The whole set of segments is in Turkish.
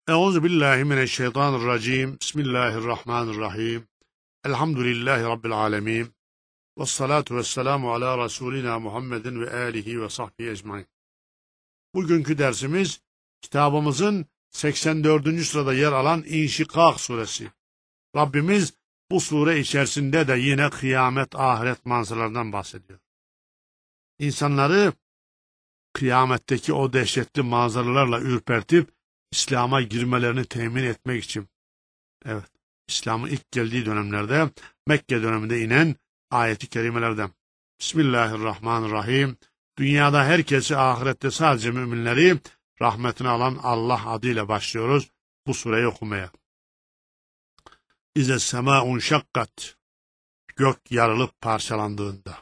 Euzu billahi mineşşeytanirracim. Bismillahirrahmanirrahim. Elhamdülillahi rabbil alamin. Ves salatu vesselamu ala rasulina Muhammedin ve alihi ve sahbihi ecmaîn. Bugünkü dersimiz kitabımızın 84. sırada yer alan İnşikak suresi. Rabbimiz bu sure içerisinde de yine kıyamet, ahiret manzaralarından bahsediyor. İnsanları kıyametteki o dehşetli manzaralarla ürpertip İslam'a girmelerini temin etmek için, evet, İslam'ın ilk geldiği dönemlerde, Mekke döneminde inen ayeti kerimelerden. Bismillahirrahmanirrahim. Dünyada herkesi, ahirette sadece müminleri rahmetine alan Allah adıyla başlıyoruz bu sureyi okumaya. İze semâun şakkat. Gök yarılıp parçalandığında.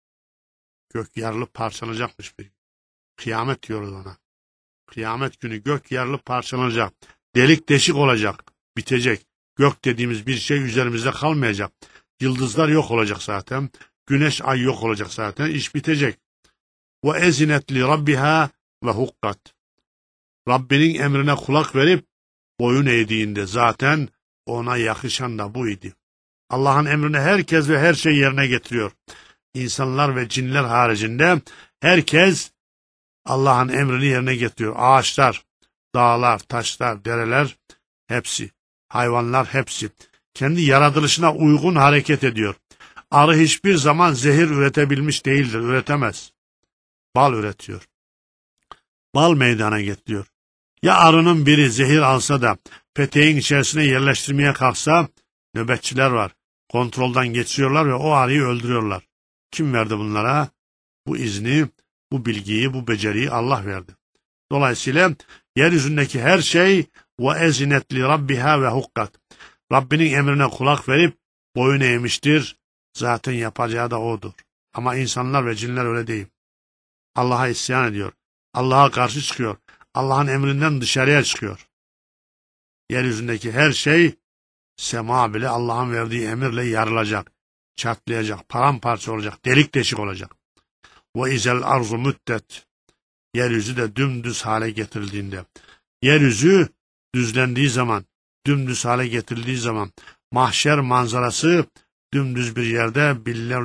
Gök yarılıp parçalanacakmış bir gün. Kıyamet diyoruz ona. Kıyamet günü gök yarılıp parçalanacak. Delik deşik olacak. Bitecek. Gök dediğimiz bir şey üzerimizde kalmayacak. Yıldızlar yok olacak zaten. Güneş, ay yok olacak zaten. İş bitecek. Ve ezinet li rabbiha ve hukkat. Rabbinin emrine kulak verip boyun eğdiğinde zaten ona yakışan da buydu. Allah'ın emrini herkes ve her şey yerine getiriyor. İnsanlar ve cinler haricinde herkes Allah'ın emrini yerine getiriyor. Ağaçlar, dağlar, taşlar, dereler hepsi, hayvanlar hepsi kendi yaratılışına uygun hareket ediyor. Arı hiçbir zaman zehir üretebilmiş değildir, üretemez. Bal üretiyor. Bal meydana getiriyor. Ya arının biri zehir alsa da peteğin içerisine yerleştirmeye kalksa nöbetçiler var. Kontrolden geçiyorlar ve o arıyı öldürüyorlar. Kim verdi bunlara? Bu izni, bu bilgiyi, bu beceriyi Allah verdi. Dolayısıyla yeryüzündeki her şey ve ezinet li rabbiha ve hukkat. Rabbinin emrine kulak verip boyun eğmiştir. Zaten yapacağı da odur. Ama insanlar ve cinler öyle değil. Allah'a isyan ediyor. Allah'a karşı çıkıyor. Allah'ın emrinden dışarıya çıkıyor. Yeryüzündeki her şey, sema bile Allah'ın verdiği emirle yarılacak, çatlayacak, paramparça olacak, delik deşik olacak. Ve izel arzu müddet. Yeryüzü de dümdüz hale getirildiğinde, yeryüzü düzlendiği zaman, dümdüz hale getirildiği zaman, mahşer manzarası dümdüz bir yerde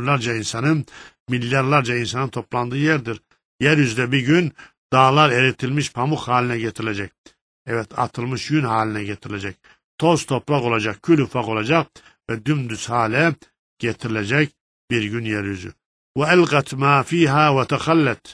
milyarlarca insanın toplandığı yerdir. Yeryüzüde bir gün dağlar eritilmiş pamuk haline getirilecek. Evet, atılmış yün haline getirilecek. Toz toprak olacak, kül ufak olacak ve dümdüz hale getirilecek bir gün yeryüzü. وَاَلْقَتْ مَا ف۪يهَا وَتَخَلَّتْ.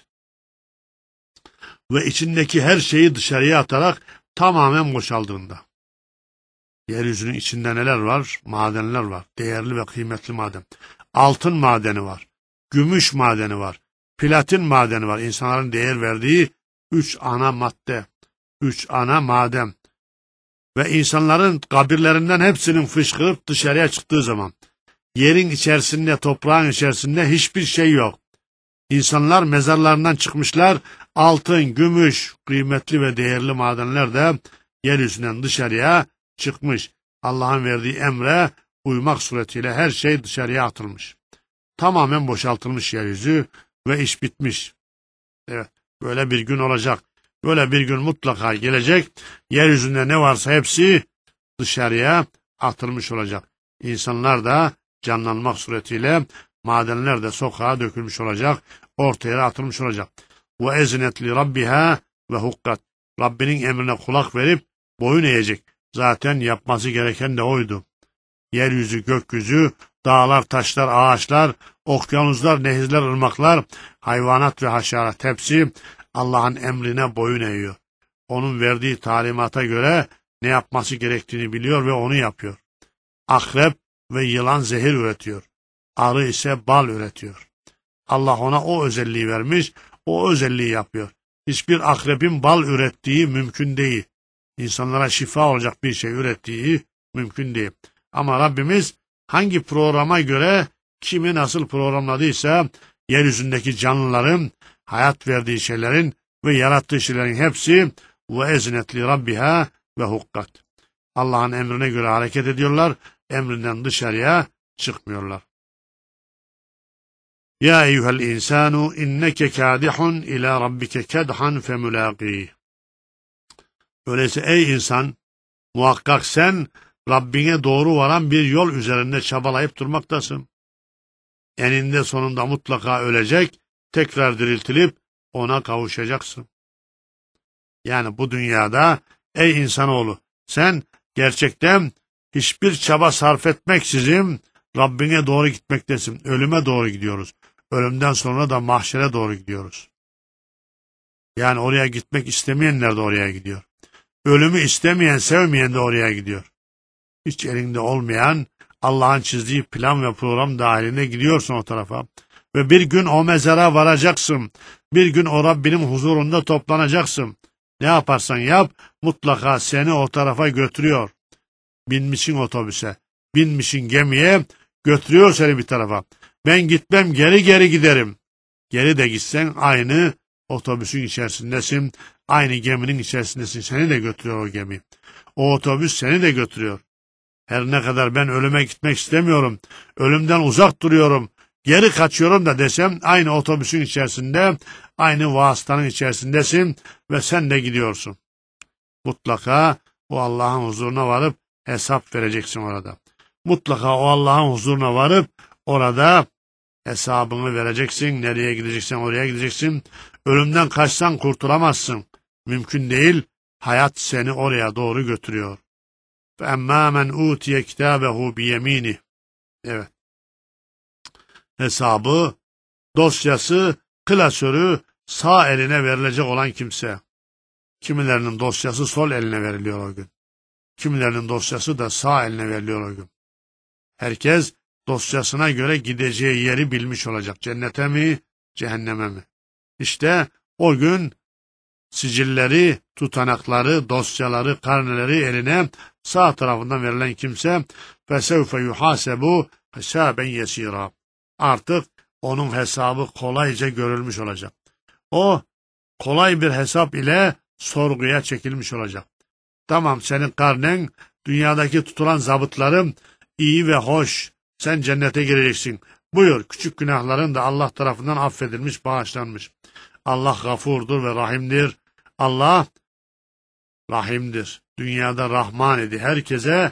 Ve içindeki her şeyi dışarıya atarak tamamen boşaldığında. Yeryüzünün içinde neler var? Madenler var. Değerli ve kıymetli maden. Altın madeni var. Gümüş madeni var. Platin madeni var. İnsanların değer verdiği 3 ana madde. 3 ana maden. Ve insanların kabirlerinden hepsinin fışkırıp dışarıya çıktığı zaman yerin içerisinde, toprağın içerisinde hiçbir şey yok. İnsanlar mezarlarından çıkmışlar, altın, gümüş, kıymetli ve değerli madenler de yeryüzünden dışarıya çıkmış. Allah'ın verdiği emre uymak suretiyle her şey dışarıya atılmış. Tamamen boşaltılmış yeryüzü ve iş bitmiş. Evet, böyle bir gün olacak. Böyle bir gün mutlaka gelecek. Yeryüzünde ne varsa hepsi dışarıya atılmış olacak. İnsanlar da canlanmak suretiyle madenler de sokağa dökülmüş olacak, ortaya atılmış olacak. Ve ezinet li rabbiha ve hukkat. Rabbinin emrine kulak verip boyun eğecek. Zaten yapması gereken de oydu. Yeryüzü, gökyüzü, dağlar, taşlar, ağaçlar, okyanuslar, nehirler, ırmaklar, hayvanat ve haşerat hepsi Allah'ın emrine boyun eğiyor. Onun verdiği talimata göre ne yapması gerektiğini biliyor ve onu yapıyor. Akrep ve yılan zehir üretiyor. Arı ise bal üretiyor. Allah ona o özelliği vermiş, o özelliği yapıyor. Hiçbir akrebin bal ürettiği mümkün değil. İnsanlara şifa olacak bir şey ürettiği mümkün değil. Ama Rabbimiz hangi programa göre kimi nasıl programladıysa yeryüzündeki canlıların, hayat verdiği şeylerin ve yarattığı şeylerin hepsi ve eznetli rabbiha ve hukkat. Allah'ın emrine göre hareket ediyorlar, emrinden dışarıya çıkmıyorlar. Ya eyyuhel insanu inneke kâdihun ila rabbike kedhan femulâqîh. Öyleyse ey insan, muhakkak sen Rabbine doğru varan bir yol üzerinde çabalayıp durmaktasın. Eninde sonunda mutlaka ölecek, tekrar diriltilip ona kavuşacaksın. Yani bu dünyada ey insanoğlu, sen gerçekten hiçbir çaba sarf etmeksizin Rabbine doğru gitmektesin. Ölüme doğru gidiyoruz. Ölümden sonra da mahşere doğru gidiyoruz. Yani oraya gitmek istemeyenler de oraya gidiyor. Ölümü istemeyen, sevmeyen de oraya gidiyor. Hiç elinde olmayan Allah'ın çizdiği plan ve program dahilinde gidiyorsun o tarafa. Ve bir gün o mezara varacaksın. Bir gün o Rabbinin huzurunda toplanacaksın. Ne yaparsan yap, mutlaka seni o tarafa götürüyor. Binmişsin otobüse, binmişsin gemiye, götürüyor seni bir tarafa. Ben gitmem, geri giderim. Geri de gitsen aynı otobüsün içerisindesin, aynı geminin içerisindesin. Seni de götürüyor o gemi. O otobüs seni de götürüyor. Her ne kadar ben ölüme gitmek istemiyorum, ölümden uzak duruyorum, geri kaçıyorum da desem aynı otobüsün içerisinde, aynı vasıtanın içerisindesin ve sen de gidiyorsun. Mutlaka o Allah'ın huzuruna varıp hesap vereceksin orada. Mutlaka o Allah'ın huzuruna varıp orada hesabını vereceksin. Nereye gideceksen oraya gideceksin. Ölümden kaçsan kurtulamazsın. Mümkün değil. Hayat seni oraya doğru götürüyor. فَاَمَّا مَنْ اُوْتِيَ كِتَابَهُ بِيَم۪ينِهِ Evet. Hesabı, dosyası, klasörü sağ eline verilecek olan kimse. Kimilerinin dosyası sol eline veriliyor o gün. Kimilerinin dosyası da sağ eline veriliyor o gün. Herkes dosyasına göre gideceği yeri bilmiş olacak. Cennete mi, cehenneme mi? İşte o gün sicilleri, tutanakları, dosyaları, karneleri eline sağ tarafından verilen kimse فَسَوْفَ يُحَاسَبُ حِسَابًا يَسِيرًا Artık onun hesabı kolayca görülmüş olacak. O kolay bir hesap ile sorguya çekilmiş olacak. Tamam, senin karnen, dünyadaki tutulan zabıtların iyi ve hoş, sen cennete gireceksin. Buyur, küçük günahların da Allah tarafından affedilmiş, bağışlanmış. Allah gafurdur ve rahimdir. Allah rahimdir. Dünyada Rahman idi. Herkese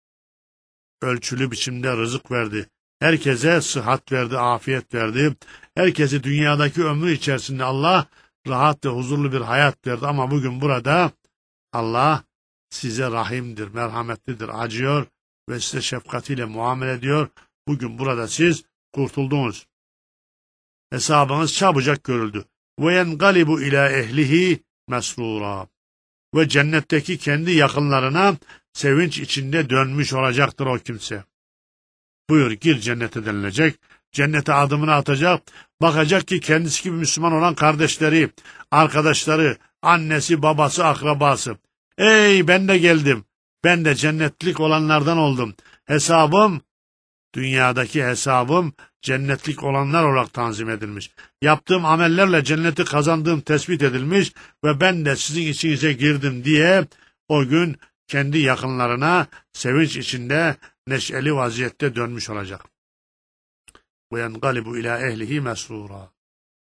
ölçülü biçimde rızık verdi. Herkese sıhhat verdi, afiyet verdi. Herkesi dünyadaki ömrü içerisinde Allah rahat ve huzurlu bir hayat verdi. Ama bugün burada Allah size rahimdir, merhametlidir, acıyor ve size şefkatiyle muamele ediyor. Bugün burada siz kurtuldunuz. Hesabınız çabucak görüldü. وَيَنْقَلِبُ اِلَى ehlihi mesrura. Ve cennetteki kendi yakınlarına sevinç içinde dönmüş olacaktır o kimse. Buyur gir cennete denilecek. Cennete adımını atacak. Bakacak ki kendisi gibi Müslüman olan kardeşleri, arkadaşları, annesi, babası, akrabası. Ey ben de geldim. Ben de cennetlik olanlardan oldum. Hesabım, dünyadaki hesabım cennetlik olanlar olarak tanzim edilmiş. Yaptığım amellerle cenneti kazandığım tespit edilmiş ve ben de sizin içinize girdim diye o gün kendi yakınlarına sevinç içinde neşeli vaziyette dönmüş olacak. وَيَنْقَلِبُ اِلَى ehlihi mesrura.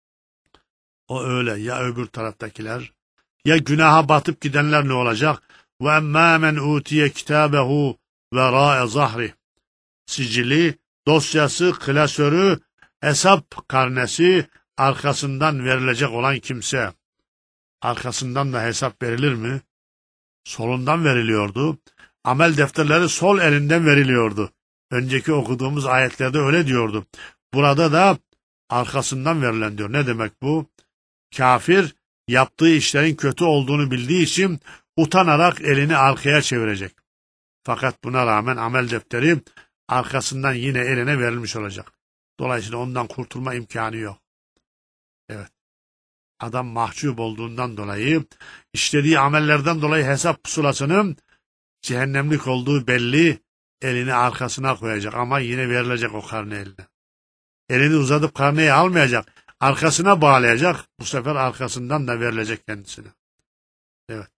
O öyle, ya öbür taraftakiler, ya günaha batıp gidenler ne olacak? وَاَمَّا مَنْ اُوْتِيَ كِتَابَهُ وَرَاءَ zahri. Sicili, dosyası, klasörü, hesap karnesi arkasından verilecek olan kimse. Arkasından da hesap verilir mi? Solundan veriliyordu. Amel defterleri sol elinden veriliyordu. Önceki okuduğumuz ayetlerde öyle diyordu. Burada da arkasından verilen diyor. Ne demek bu? Kafir yaptığı işlerin kötü olduğunu bildiği için utanarak elini arkaya çevirecek. Fakat buna rağmen amel defteri arkasından yine eline verilmiş olacak. Dolayısıyla ondan kurtulma imkanı yok. Evet. Adam mahcup olduğundan dolayı, işlediği amellerden dolayı hesap pusulasının cehennemlik olduğu belli, elini arkasına koyacak ama yine verilecek o karne eline. Elini uzatıp karneyi almayacak, arkasına bağlayacak, bu sefer arkasından da verilecek kendisine. Evet.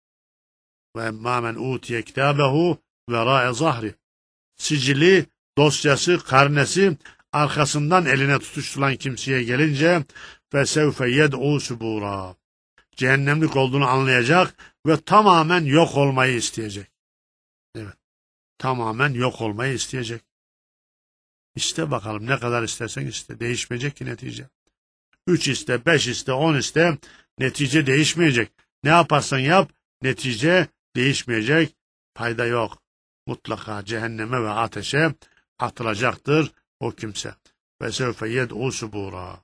Ve emmâ menûtiye kitâbehu verâe zahri. Sicili, dosyası, karnesi arkasından eline tutuşturulan kimseye gelince فَسَوْفَ يَدْعُوا سُبُورًا. cehennemlik olduğunu anlayacak ve tamamen yok olmayı isteyecek. Evet, tamamen yok olmayı isteyecek. İste bakalım, ne kadar istersen iste, değişmeyecek ki netice. 3 iste, 5 iste, 10 iste, netice değişmeyecek. Ne yaparsan yap, netice değişmeyecek, fayda yok. Mutlaka cehenneme ve ateşe atılacaktır o kimse. Ve sevfe yed'u subura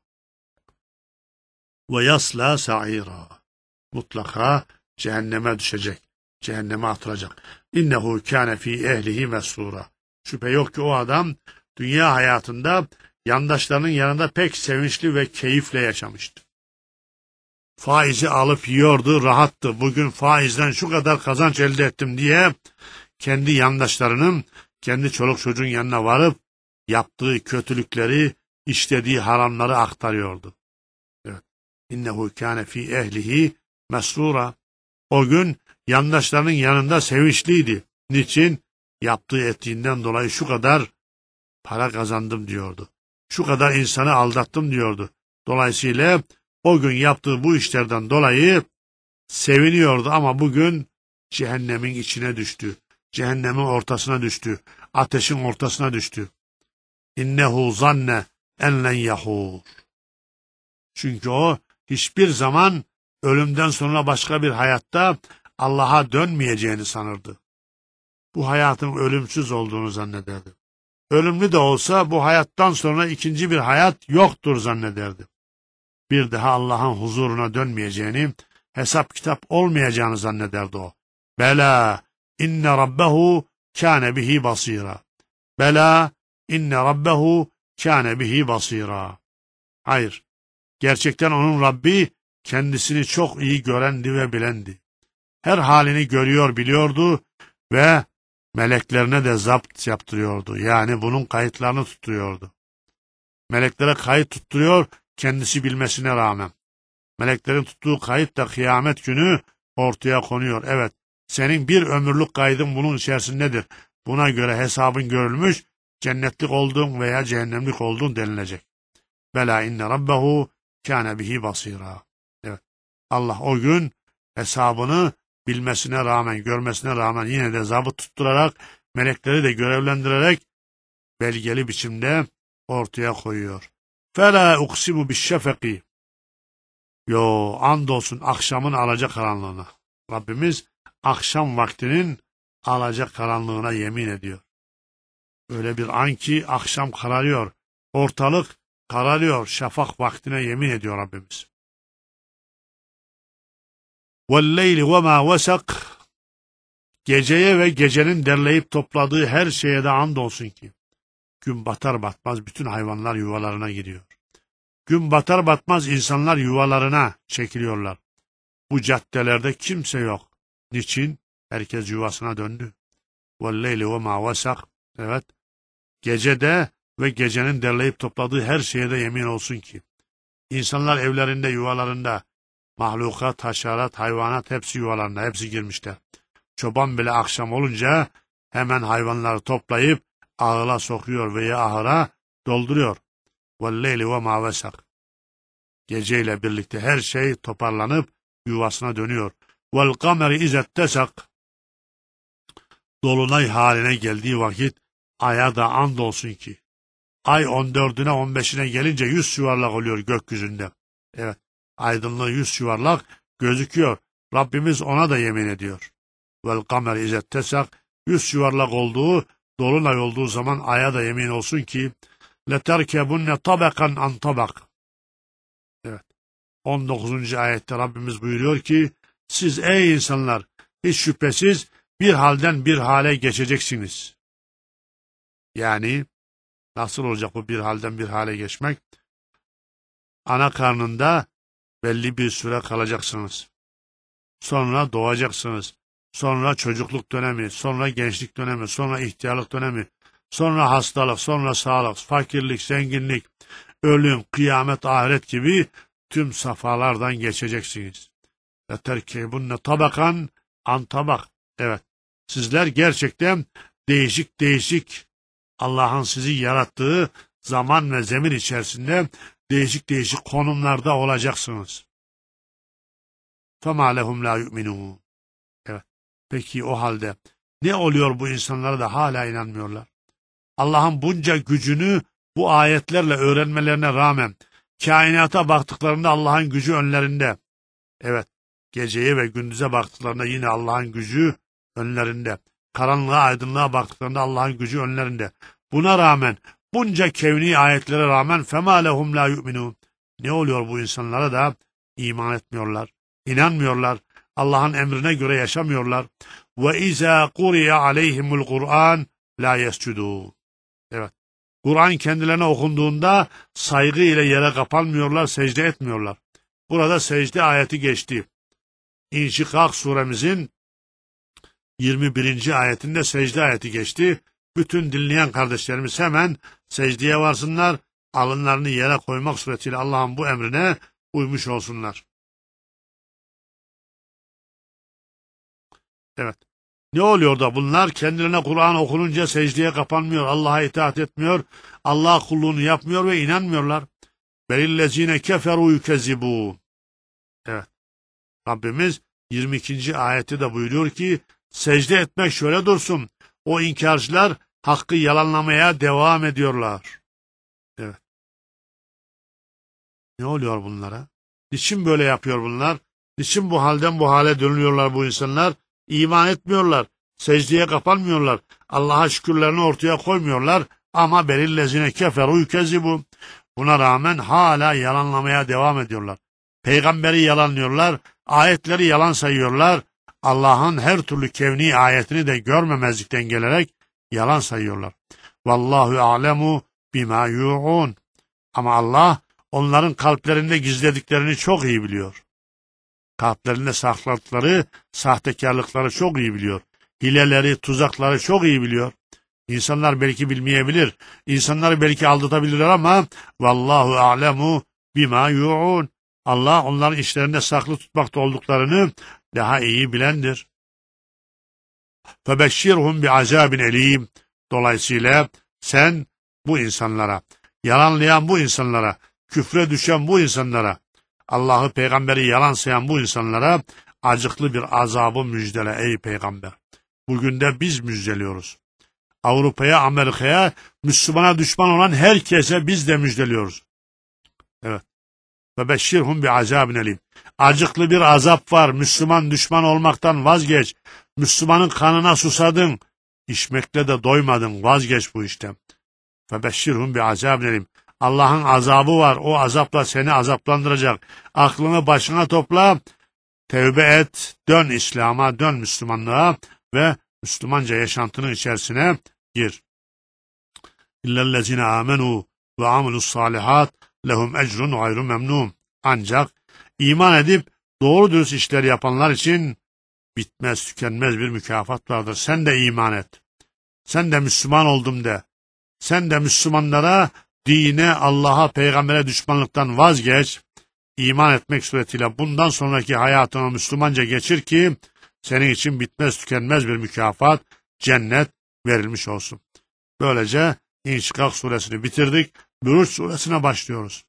ve yasla sa'ira. Mutlaka cehenneme düşecek, cehenneme atılacak. İnnehu kâne fî ehlihi mesrûra. Şüphe yok ki o adam dünya hayatında yandaşlarının yanında pek sevinçli ve keyifle yaşamıştı. Faizi alıp yiyordu, rahattı. Bugün faizden şu kadar kazanç elde ettim diye kendi yandaşlarının, kendi çoluk çocuğun yanına varıp yaptığı kötülükleri, işlediği haramları aktarıyordu. Evet. İnnehu kâne fî ehlihi mesrûra. O gün yandaşlarının yanında sevinçliydi. Niçin? Yaptığı ettiğinden dolayı şu kadar para kazandım diyordu. Şu kadar insanı aldattım diyordu. Dolayısıyla o gün yaptığı bu işlerden dolayı seviniyordu ama bugün cehennemin içine düştü. Cehennemin ortasına düştü. Ateşin ortasına düştü. İnnehu zanne en len yahur. Çünkü o hiçbir zaman ölümden sonra başka bir hayatta Allah'a dönmeyeceğini sanırdı. Bu hayatın ölümsüz olduğunu zannederdi. Ölümlü de olsa bu hayattan sonra ikinci bir hayat yoktur zannederdi. Bir daha Allah'ın huzuruna dönmeyeceğini, hesap kitap olmayacağını zannederdi o. Bela inne rabbehu kâne bihi basira. Bela inne rabbehu kâne bihi basira. Hayır, gerçekten onun Rabbi kendisini çok iyi görendi ve bilendi. Her halini görüyor, biliyordu ve meleklerine de zapt yaptırıyordu. Yani bunun kayıtlarını tutuyordu. Meleklere kayıt tutturuyor, kendisi bilmesine rağmen. Meleklerin tuttuğu kayıt da kıyamet günü ortaya konuyor. Evet, senin bir ömürlük kaydın bunun içerisindedir. Buna göre hesabın görülmüş, cennetlik olduğun veya cehennemlik olduğun denilecek. Bela inne rabbehu kâne bihi basira. Evet, Allah o gün hesabını bilmesine rağmen, görmesine rağmen yine de zabıt tutturarak, melekleri de görevlendirerek belgeli biçimde ortaya koyuyor. فَلَا اُقْسِمُ بِالشَّفَقِ. Andolsun akşamın alacakaranlığına. Rabbimiz akşam vaktinin alacakaranlığına yemin ediyor. Öyle bir an ki akşam kararıyor, ortalık kararıyor, şafak vaktine yemin ediyor Rabbimiz. وَالْلَيْلِ وَمَا وَسَقْ. Geceye ve gecenin derleyip topladığı her şeye de andolsun ki, gün batar batmaz bütün hayvanlar yuvalarına giriyor. Gün batar batmaz insanlar yuvalarına çekiliyorlar. Bu caddelerde kimse yok. Niçin? Herkes yuvasına döndü. وَالْلَيْلِ وَمَا وَسَقْ. Evet, gecede ve gecenin derleyip topladığı her şeye de yemin olsun ki, insanlar evlerinde, yuvalarında, mahlukat, haşerat, hayvanat hepsi yuvalarında, hepsi girmişler. Çoban bile akşam olunca hemen hayvanları toplayıp ağıla sokuyor veya ahıra dolduruyor. وَالْلَيْلِ وَمَا وَسَقْ. Geceyle birlikte her şey toparlanıp yuvasına dönüyor. وَالْقَمَرِ اِذَا اتَّسَقْ. Dolunay haline geldiği vakit aya da andolsun ki, ay 14'üne 15'ine gelince 100 yuvarlak oluyor gökyüzünde. Evet, aydınlığı 100 yuvarlak gözüküyor. Rabbimiz ona da yemin ediyor. وَالْقَمَرِ اِذَا اتَّسَقْ. 100 yuvarlak olduğu, dolunay olduğu zaman aya da yemin olsun ki, لَتَرْكَبُنَّ طَبَقًا عَنْ طَبَقٍ. Evet, 19. ayette Rabbimiz buyuruyor ki, siz ey insanlar, hiç şüphesiz bir halden bir hale geçeceksiniz. Yani nasıl olacak bu bir halden bir hale geçmek? Ana karnında belli bir süre kalacaksınız. Sonra doğacaksınız. Sonra çocukluk dönemi, sonra gençlik dönemi, sonra ihtiyarlık dönemi, sonra hastalık, sonra sağlık, fakirlik, zenginlik, ölüm, kıyamet, ahiret gibi tüm safhalardan geçeceksiniz. لَتَرْكَبُنَّ طَبَقًا عَنْ طَبَقٍ. Evet, sizler gerçekten değişik değişik Allah'ın sizi yarattığı zaman ve zemin içerisinde değişik değişik konumlarda olacaksınız. فَمَا لَهُمْ لَا يُؤْمِنُونَ. Evet. Peki o halde ne oluyor bu insanlara da hala inanmıyorlar? Allah'ın bunca gücünü bu ayetlerle öğrenmelerine rağmen kainata baktıklarında Allah'ın gücü önlerinde. Evet, geceye ve gündüze baktıklarında yine Allah'ın gücü önlerinde. Karanlığa, aydınlığa baktıklarında Allah'ın gücü önlerinde. Buna rağmen, bunca kevni ayetlere rağmen فَمَا لَهُمْ لَا يُؤْمِنُونَ. Ne oluyor bu insanlara da iman etmiyorlar, inanmıyorlar, Allah'ın emrine göre yaşamıyorlar. وَاِذَا قُرِيَ عَلَيْهِمُ الْقُرْآنِ لَا يَسْجُدُونَ. Evet, Kur'an kendilerine okunduğunda saygı ile yere kapanmıyorlar, secde etmiyorlar. Burada secde ayeti geçti. İnşikak suremizin 21. ayetinde secde ayeti geçti. Bütün dinleyen kardeşlerimiz hemen secdeye varsınlar, alınlarını yere koymak suretiyle Allah'ın bu emrine uymuş olsunlar. Evet. Ne oluyor da bunlar kendilerine Kur'an okununca secdeye kapanmıyor, Allah'a itaat etmiyor, Allah kulluğunu yapmıyor ve inanmıyorlar. Belillezine keferu yukezibun. Evet. Rabbimiz 22. ayette de buyuruyor ki secde etmek şöyle dursun. O inkarcılar hakkı yalanlamaya devam ediyorlar. Evet. Ne oluyor bunlara? Niçin böyle yapıyor bunlar? Niçin bu halden bu hale dönüyorlar bu insanlar? İman etmiyorlar. Secdeye kapanmıyorlar. Allah'a şükürlerini ortaya koymuyorlar. Ama belillezine keferu yukezibun. Buna rağmen hala yalanlamaya devam ediyorlar. Peygamberi yalanlıyorlar, ayetleri yalan sayıyorlar, Allah'ın her türlü kevni ayetini de görmemezlikten gelerek yalan sayıyorlar. Vallahu a'lemu bima yu'un. Ama Allah onların kalplerinde gizlediklerini çok iyi biliyor. Kalplerinde sakladıkları sahtekarlıkları çok iyi biliyor. Hileleri, tuzakları çok iyi biliyor. İnsanlar belki bilmeyebilir, insanları belki aldatabilirler ama vallahu a'lemu bima yu'un. Allah onların işlerinde saklı tutmakta olduklarını daha iyi bilendir. فَبَشِّرْهُمْ بِعَذَابٍ اَلِيمٍ. Dolayısıyla sen bu insanlara, yalanlayan bu insanlara, küfre düşen bu insanlara, Allah'ı, peygamberi yalan sayan bu insanlara acıklı bir azabı müjdele ey peygamber. Bugün de biz müjdeliyoruz. Avrupa'ya, Amerika'ya, Müslümana düşman olan herkese biz de müjdeliyoruz. Evet. Ve beşşirhum bi azabin elim. Acıklı bir azap var. Müslüman düşman olmaktan vazgeç. Müslümanın kanına susadın. İçmekle de doymadın. Vazgeç bu işten. Ve beşşirhum bi azabin elim. Allah'ın azabı var. O azapla seni azaplandıracak. Aklını başına topla. Tevbe et. Dön İslam'a, dön Müslümanlığa ve Müslümanca yaşantının içerisine gir. İllellezine amenu ve amilus salihat lehum ecrun gayru memnun. Ancak iman edip doğru dürüst işler yapanlar için bitmez tükenmez bir mükafat vardır. Sen de iman et. Sen de Müslüman oldum de. Sen de Müslümanlara, dine, Allah'a, peygambere düşmanlıktan vazgeç. İman etmek suretiyle bundan sonraki hayatını Müslümanca geçir ki senin için bitmez tükenmez bir mükafat, cennet verilmiş olsun. Böylece İnşikak suresini bitirdik. Buruç suresine başlıyoruz.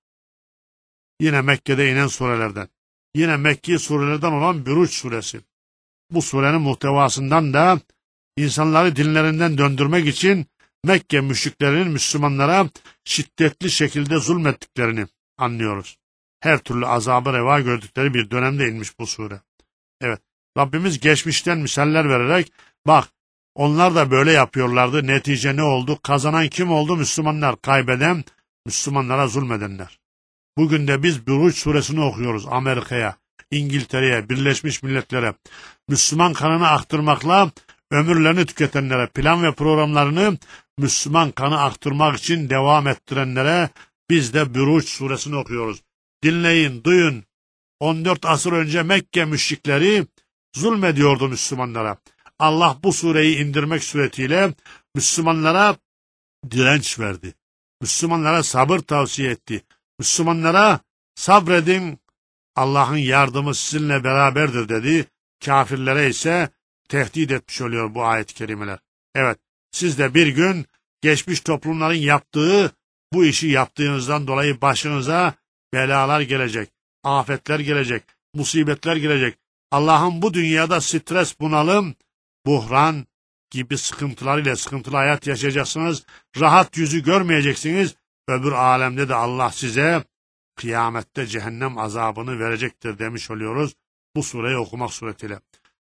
Yine Mekke'de inen surelerden. Yine Mekki surelerden olan Buruç suresi. Bu surenin muhtevasından da insanları dinlerinden döndürmek için Mekke müşriklerinin Müslümanlara şiddetli şekilde zulmettiklerini anlıyoruz. Her türlü azabı reva gördükleri bir dönemde inmiş bu sure. Evet, Rabbimiz geçmişten misaller vererek bak onlar da böyle yapıyorlardı. Netice ne oldu? Kazanan kim oldu? Müslümanlar. Kaybeden Müslümanlara zulmedenler. Bugün de biz Buruç suresini okuyoruz Amerika'ya, İngiltere'ye, Birleşmiş Milletler'e. Müslüman kanını aktırmakla ömürlerini tüketenlere, plan ve programlarını Müslüman kanı aktırmak için devam ettirenlere biz de Buruç suresini okuyoruz. Dinleyin, duyun. 14 asır önce Mekke müşrikleri zulmediyordu Müslümanlara. Allah bu sureyi indirmek suretiyle Müslümanlara direnç verdi. Müslümanlara sabır tavsiye etti. Müslümanlara sabredin, Allah'ın yardımı sizinle beraberdir dedi. Kafirlere ise tehdit etmiş oluyor bu ayet-i kerimeler. Evet, siz de bir gün geçmiş toplumların yaptığı bu işi yaptığınızdan dolayı başınıza belalar gelecek, afetler gelecek. musibetler gelecek. Allah'ın bu dünyada stres, bunalım, buhran gibi sıkıntılarıyla sıkıntılı hayat yaşayacaksınız. Rahat yüzü görmeyeceksiniz. Öbür alemde de Allah size kıyamette cehennem azabını verecektir demiş oluyoruz bu sureyi okumak suretiyle.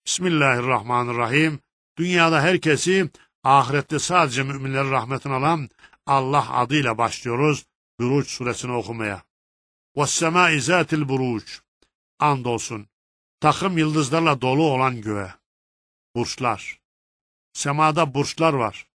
Bismillahirrahmanirrahim. Dünyada herkesi, ahirette sadece müminlerin rahmetini alan Allah adıyla başlıyoruz Buruç suresini okumaya. وَالسَّمَاءِ ذَاتِ الْبُرُوجِ. Andolsun takım yıldızlarla dolu olan göğe. Burçlar. Semada burçlar var.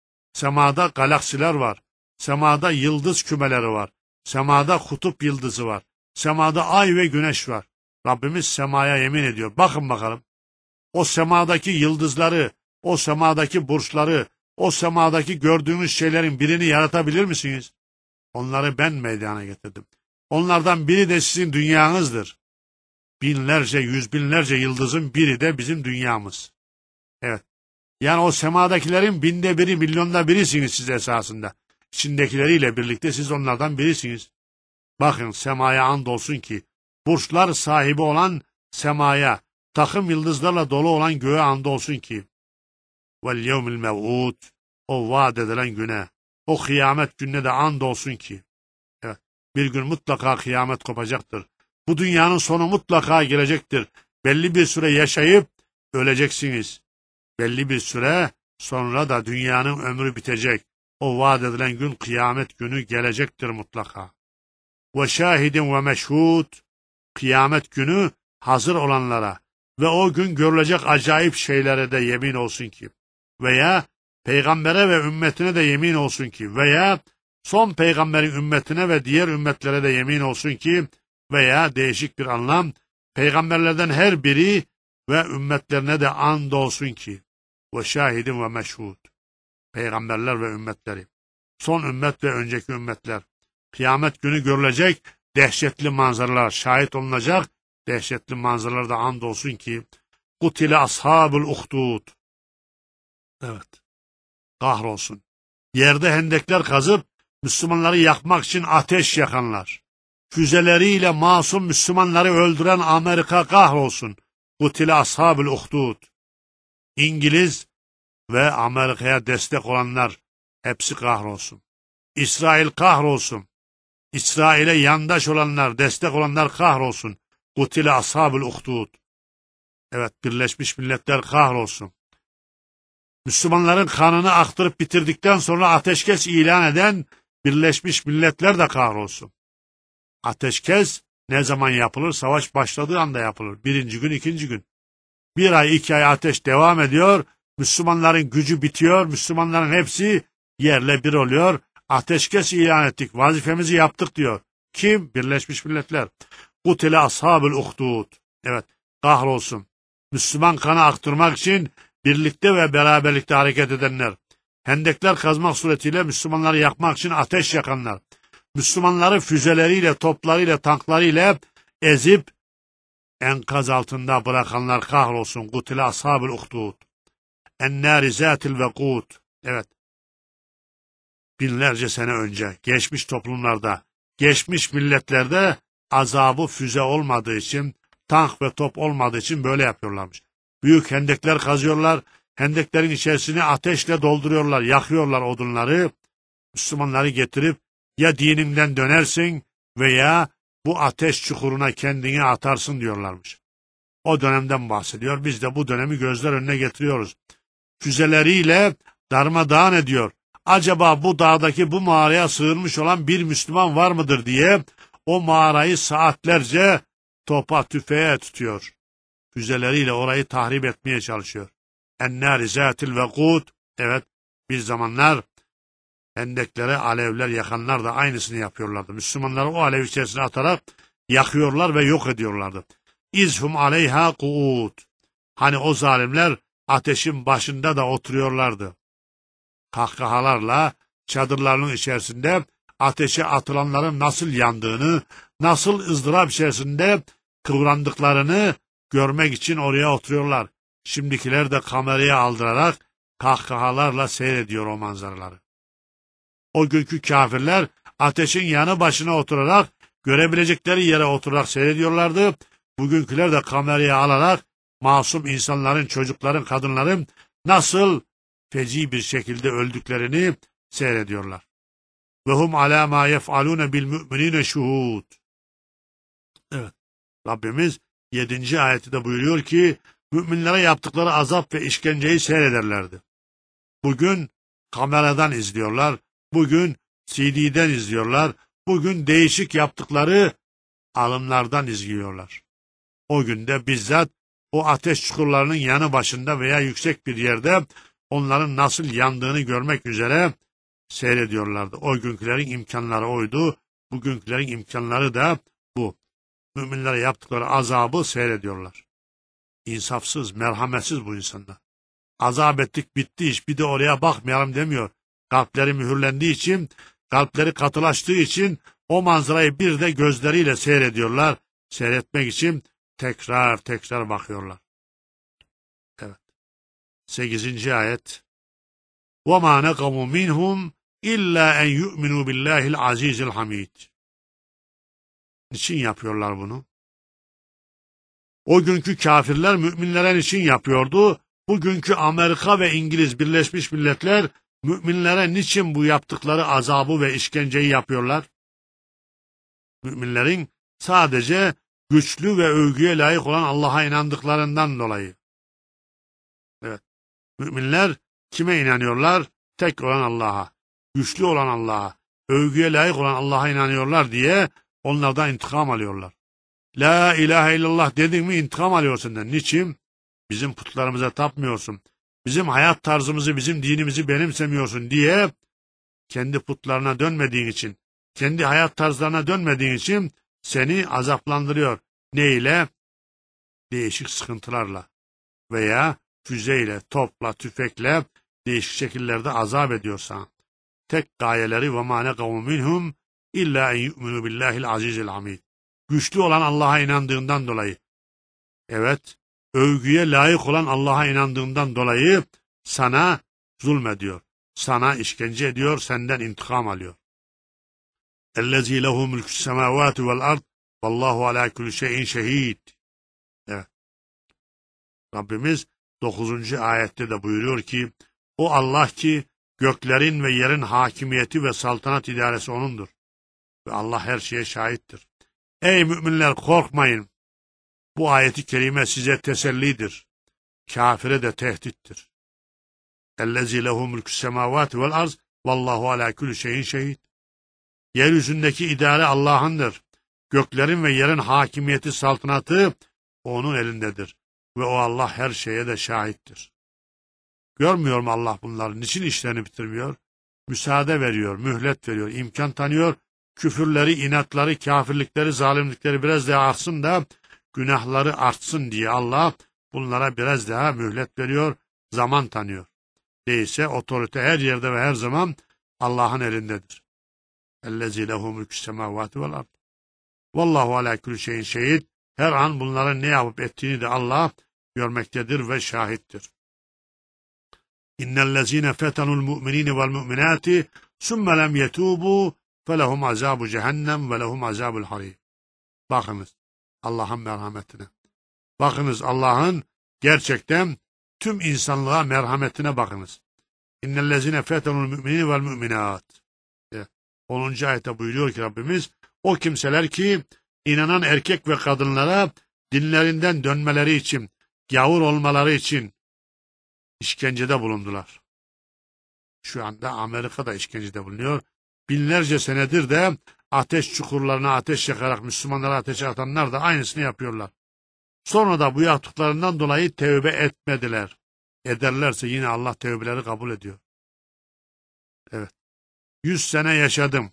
Semada galaksiler var. Semada yıldız kümeleri var. Semada kutup yıldızı var. Semada ay ve güneş var. Rabbimiz semaya yemin ediyor. Bakın bakalım. O semadaki yıldızları, o semadaki burçları, o semadaki gördüğünüz şeylerin birini yaratabilir misiniz? Onları ben meydana getirdim. Onlardan biri de sizin dünyanızdır. Binlerce, yüz binlerce yıldızın biri de bizim dünyamız. Evet. Yani o semadakilerin binde biri, milyonda birisiniz siz esasında. İçindekileriyle birlikte siz onlardan birisiniz. Bakın semaya andolsun ki, burçlar sahibi olan semaya, takım yıldızlarla dolu olan göğe andolsun ki, vel yevmil mev'ud, o vaat edilen güne, o kıyamet gününe de andolsun ki, evet, bir gün mutlaka kıyamet kopacaktır. Bu dünyanın sonu mutlaka gelecektir. Belli bir süre yaşayıp öleceksiniz. Belli bir süre sonra da dünyanın ömrü bitecek. O vaat edilen gün kıyamet günü gelecektir mutlaka. Ve şahidin ve meşhud, kıyamet günü hazır olanlara ve o gün görülecek acayip şeylere de yemin olsun ki, veya peygambere ve ümmetine de yemin olsun ki, veya son peygamberin ümmetine ve diğer ümmetlere de yemin olsun ki, veya değişik bir anlam, peygamberlerden her biri ve ümmetlerine de and olsun ki, ve şahidin ve meşhud, peygamberler ve ümmetleri, son ümmet ve önceki ümmetler, kıyamet günü görülecek dehşetli manzaralar, şahit olunacak dehşetli manzaralar da and olsun ki, kutile ashabul uhdud, evet, kahrolsun, yerde hendekler kazıp Müslümanları yakmak için ateş yakanlar, füzeleriyle masum Müslümanları öldüren Amerika kahrolsun, kutile ashabul uhdud, İngiliz ve Amerika'ya destek olanlar hepsi kahrolsun, İsrail kahrolsun, İsrail'e yandaş olanlar, destek olanlar kahrolsun, kutile ashabul uhdud, evet, Birleşmiş Milletler kahrolsun, Müslümanların kanını aktırıp bitirdikten sonra ateşkes ilan eden Birleşmiş Milletler de kahrolsun. Ateşkes ne zaman yapılır? Savaş başladığı anda yapılır. Birinci gün, ikinci gün. Bir ay, 2 ay ateş devam ediyor. Müslümanların gücü bitiyor. Müslümanların hepsi yerle bir oluyor. Ateşkes ilan ettik. Vazifemizi yaptık diyor. Kim? Birleşmiş Milletler. Kutile ashabul uhdud. Evet, kahrolsun. Müslüman kanı aktırmak için birlikte ve beraberlikte hareket edenler. Hendekler kazmak suretiyle Müslümanları yakmak için ateş yakanlar. Müslümanları füzeleriyle, toplarıyla, tanklarıyla ezip enkaz altında bırakanlar kahrolsun. Kutile ashabul uhdud. Ennâri zâtil vekûd. Evet. Binlerce sene önce, geçmiş toplumlarda, geçmiş milletlerde azabı füze olmadığı için, tank ve top olmadığı için böyle yapıyorlarmış. Büyük hendekler kazıyorlar, hendeklerin içerisini ateşle dolduruyorlar, yakıyorlar odunları, Müslümanları getirip ya dininden dönersin veya bu ateş çukuruna kendini atarsın diyorlarmış. O dönemden bahsediyor. Biz de bu dönemi gözler önüne getiriyoruz. Füzeleriyle darmadağın ediyor. Acaba bu dağdaki bu mağaraya sığınmış olan bir Müslüman var mıdır diye o mağarayı saatlerce topa tüfeğe tutuyor. Füzeleriyle orayı tahrip etmeye çalışıyor. Ennâri zâtil vekûd. Evet, bir zamanlar hendeklere alevler yakanlar da aynısını yapıyorlardı. Müslümanları o alev içerisine atarak yakıyorlar ve yok ediyorlardı. İzhum aleyha kuud. Hani o zalimler ateşin başında da oturuyorlardı. Kahkahalarla çadırlarının içerisinde ateşe atılanların nasıl yandığını, nasıl ızdırap içerisinde kıvrandıklarını görmek için oraya oturuyorlar. Şimdikiler de kameraya aldırarak kahkahalarla seyrediyor o manzaraları. O günkü kafirler ateşin yanı başına oturarak görebilecekleri yere oturarak seyrediyorlardı. Bugünküler de kameraya alarak masum insanların, çocukların, kadınların nasıl feci bir şekilde öldüklerini seyrediyorlar. Ve hum alâ mâ yef'alûne bil mü'minîne şuhûd. Evet. Rabbimiz 7. ayeti de buyuruyor ki müminlere yaptıkları azap ve işkenceyi seyrederlerdi. Bugün kameradan izliyorlar. Bugün CD'den izliyorlar. Bugün değişik yaptıkları alımlardan izliyorlar. O günde bizzat o ateş çukurlarının yanı başında veya yüksek bir yerde onların nasıl yandığını görmek üzere seyrediyorlardı. O günkülerin imkanları oydu. Bugünkülerin imkanları da bu. Müminlere yaptıkları azabı seyrediyorlar. İnsafsız, merhametsiz bu insanlar. Azap ettik, bitti iş, bir de oraya bakmayalım demiyor. Kalpleri mühürlendiği için, kalpleri katılaştığı için o manzarayı bir de gözleriyle seyrediyorlar. Seyretmek için tekrar tekrar bakıyorlar. Evet. 8. ayet. وَمَا نَقَمُوا مِنْهُمْ اِلَّا اَنْ يُؤْمِنُوا بِاللّٰهِ الْعَز۪يزِ الْحَم۪يدِ. Niçin yapıyorlar bunu? O günkü kafirler müminlere niçin yapıyordu? Bugünkü Amerika ve İngiliz Birleşmiş Milletler müminlere niçin bu yaptıkları azabı ve işkenceyi yapıyorlar? Müminlerin sadece güçlü ve övgüye layık olan Allah'a inandıklarından dolayı. Evet. Müminler kime inanıyorlar? Tek olan Allah'a, güçlü olan Allah'a, övgüye layık olan Allah'a inanıyorlar diye onlardan intikam alıyorlar. La ilahe illallah dedin mi intikam alıyor senden. Niçin? Bizim putlarımıza tapmıyorsun. Bizim hayat tarzımızı, bizim dinimizi benimsemiyorsun diye kendi putlarına dönmediğin için, kendi hayat tarzlarına dönmediğin için seni azaplandırıyor. Ne ile? Değişik sıkıntılarla veya füzeyle, topla, tüfekle değişik şekillerde azap ediyorsan. Tek gayeleri وَمَا نَقَوْمُ مِنْهُمْ اِلَّا اَنْ يُؤْمِنُوا بِاللّٰهِ الْعَز۪يزِ الْحَم۪يدِ. Güçlü olan Allah'a inandığından dolayı. Evet, övgüye layık olan Allah'a inandığından dolayı sana zulmediyor. Sana işkence ediyor, senden intikam alıyor. اَلَّذ۪ي لَهُ مُلْكُ السَّمَاوَاتِ وَالْاَرْضِ وَاللّٰهُ عَلَى كُلِّ شَيْءٍ شَه۪يدٍ. Evet. Rabbimiz 9. ayette de buyuruyor ki, o Allah ki göklerin ve yerin hakimiyeti ve saltanat idaresi O'nundur. Ve Allah her şeye şahittir. Ey müminler korkmayın. Bu ayeti kerime size tesellidir. Kafire de tehdittir. اَلَّذ۪ي لَهُ مُلْكُ السَّمَاوَاتِ وَالْاَرْضِ وَاللّٰهُ عَلَى كُلِّ شَيْءٍ شَه۪يدٍ. Yeryüzündeki idare Allah'ındır. Göklerin ve yerin hakimiyeti, saltanatı O'nun elindedir. Ve o Allah her şeye de şahittir. Görmüyor mu Allah bunları? Niçin işlerini bitirmiyor? Müsaade veriyor, mühlet veriyor, imkan tanıyor. Küfürleri, inatları, kafirlikleri, zalimlikleri biraz daha artsın da günahları artsın diye Allah bunlara biraz daha mühlet veriyor, zaman tanıyor. Değilse otorite her yerde ve her zaman Allah'ın elindedir. اَلَّذ۪ي لَهُ مُلْكُ السَّمَاوَاتِ وَالْاَرْضِ وَاللّٰهُ عَلَى كُلِّ شَيْءٍ شَه۪يدٍ. Her an bunların ne yapıp ettiğini de Allah görmektedir ve şahittir. İnnellezîne fetenul mu'minîne vel mu'minâti sümme lem yetûbû felehum azâbu cehennem ve lehum azâbul harîm. Bakınız Allah'ın merhametine. Bakınız Allah'ın gerçekten tüm insanlığa merhametine bakınız. İnnellezîne fetenul mu'minîne vel mu'minât. 10. ayette buyuruyor ki Rabbimiz, o kimseler ki inanan erkek ve kadınlara dinlerinden dönmeleri için, gavur olmaları için işkencede bulundular. Şu anda Amerika'da işkencede bulunuyor. Binlerce senedir de ateş çukurlarına ateş yakarak Müslümanları ateşe atanlar da aynısını yapıyorlar. Sonra da bu yaptıklarından dolayı tevbe etmediler. Ederlerse yine Allah tevbeleri kabul ediyor. Evet. 100 sene yaşadım.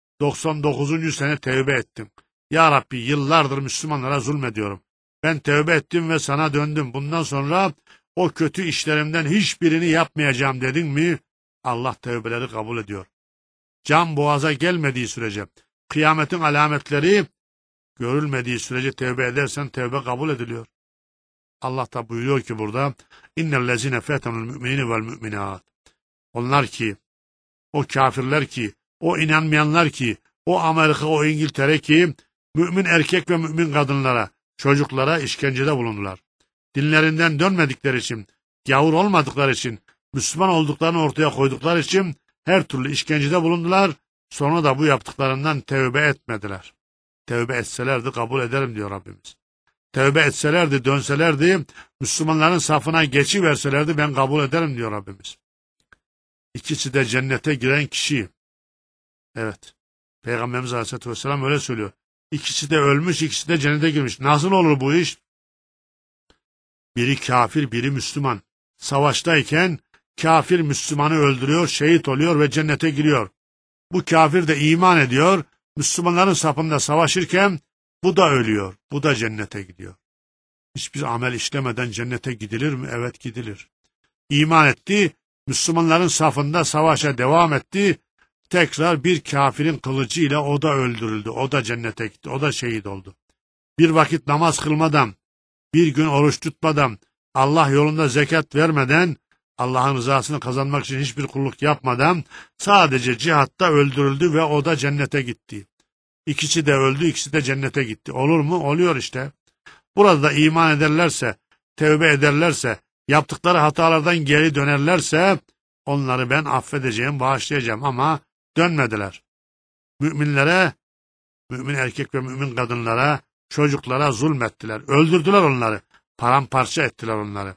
99. sene tevbe ettim. Ya Rabbi yıllardır Müslümanlara zulmediyorum. Ben tevbe ettim ve sana döndüm. Bundan sonra o kötü işlerimden hiçbirini yapmayacağım dedin mi? Allah tevbeleri kabul ediyor. Can boğaza gelmediği sürece, kıyametin alametleri görülmediği sürece tevbe edersen tevbe kabul ediliyor. Allah da buyuruyor ki burada, İnnellezine fetenul müminine vel müminat. Onlar ki, o kafirler ki, o inanmayanlar ki, o Amerika, o İngiltere ki, mümin erkek ve mümin kadınlara çocuklara işkencede bulundular. Dinlerinden dönmedikleri için, gavur olmadıkları için, Müslüman olduklarını ortaya koydukları için her türlü işkencede bulundular. Sonra da bu yaptıklarından tevbe etmediler. Tevbe etselerdi kabul ederim diyor Rabbimiz. Tevbe etselerdi, dönselerdi, Müslümanların safına geçiverselerdi ben kabul ederim diyor Rabbimiz. İkisi de cennete giren kişi. Evet. Peygamberimiz Aleyhisselatü Vesselam öyle söylüyor. İkisi de ölmüş, ikisi de cennete girmiş. Nasıl olur bu iş? Biri kafir, biri Müslüman. Savaştayken kafir Müslümanı öldürüyor, şehit oluyor ve cennete giriyor. Bu kafir de iman ediyor, Müslümanların safında savaşırken bu da ölüyor, bu da cennete gidiyor. Hiçbir amel işlemeden cennete gidilir mi? Evet gidilir. İman etti, Müslümanların safında savaşa devam etti, tekrar bir kafirin kılıcıyla o da öldürüldü, o da cennete gitti, o da şehit oldu. Bir vakit namaz kılmadan, bir gün oruç tutmadan, Allah yolunda zekat vermeden, Allah'ın rızasını kazanmak için hiçbir kulluk yapmadan sadece cihatta öldürüldü ve o da cennete gitti. İkisi de öldü, ikisi de cennete gitti. Olur mu? Oluyor işte. Burada da iman ederlerse, tevbe ederlerse, yaptıkları hatalardan geri dönerlerse onları ben affedeceğim, bağışlayacağım ama dönmediler. Müminlere, mümin erkek ve mümin kadınlara, çocuklara zulmettiler. Öldürdüler onları. Paramparça ettiler onları.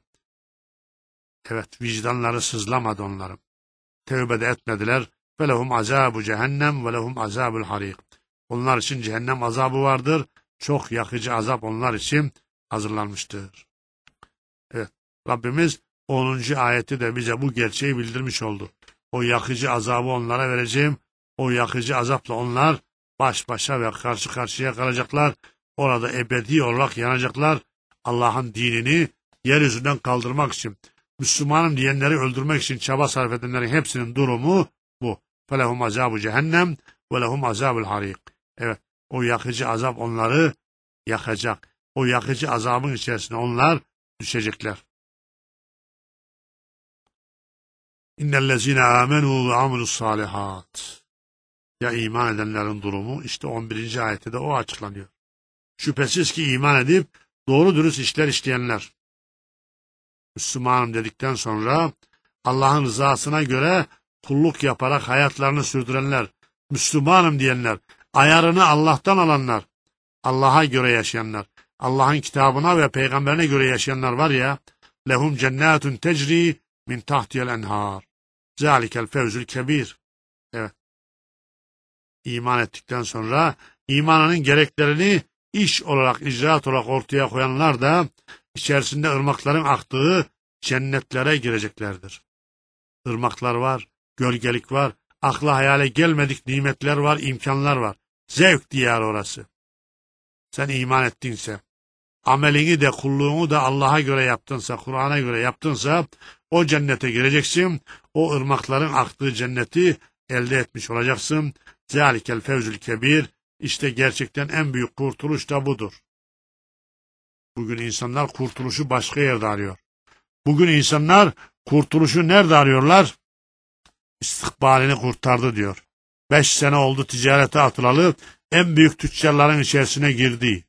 Evet, vicdanları sızlamadı onların. Tevbe de etmediler. Ve lehum azabu cehennem ve lehum azabul harik. Onlar için cehennem azabı vardır. Çok yakıcı azap onlar için hazırlanmıştır. Evet, Rabbimiz 10. ayeti de bize bu gerçeği bildirmiş oldu. O yakıcı azabı onlara vereceğim. O yakıcı azapla onlar baş başa ve karşı karşıya kalacaklar. Orada ebedi olarak yanacaklar. Allah'ın dinini yeryüzünden kaldırmak için, Müslümanım diyenleri öldürmek için çaba sarf edenlerin hepsinin durumu bu. فَلَهُمْ عَذَابُ cehennem وَلَهُمْ عَذَابُ الْحَرِيقِ. Evet, o yakıcı azap onları yakacak. O yakıcı azabın içerisine onlar düşecekler. İnnellezine amenu ve amilus salihat. Ya iman edenlerin durumu işte 11. ayette de o açıklanıyor. Şüphesiz ki iman edip doğru dürüst işler işleyenler. Müslümanım dedikten sonra Allah'ın rızasına göre kulluk yaparak hayatlarını sürdürenler, Müslümanım diyenler, ayarını Allah'tan alanlar, Allah'a göre yaşayanlar, Allah'ın kitabına ve peygamberine göre yaşayanlar var ya, lehum cennetun tecri min tahtiyel enhar. Zalikel fevzül kebir. Evet. İman ettikten sonra imanının gereklerini iş olarak, icraat olarak ortaya koyanlar da içerisinde ırmakların aktığı cennetlere gireceklerdir. Irmaklar var, gölgelik var, akla hayale gelmedik nimetler var, imkanlar var. Zevk diyar orası. Sen iman ettinse, amelini de kulluğunu da Allah'a göre yaptınsa, Kur'an'a göre yaptınsa o cennete gireceksin. O ırmakların aktığı cenneti elde etmiş olacaksın. Zalikel fevzül kebir. İşte gerçekten en büyük kurtuluş da budur. Bugün insanlar kurtuluşu başka yerde arıyor. Bugün insanlar kurtuluşu nerede arıyorlar? İstikbalini kurtardı diyor. 5 sene oldu ticarete atılalı, en büyük tüccarların içerisine girdi.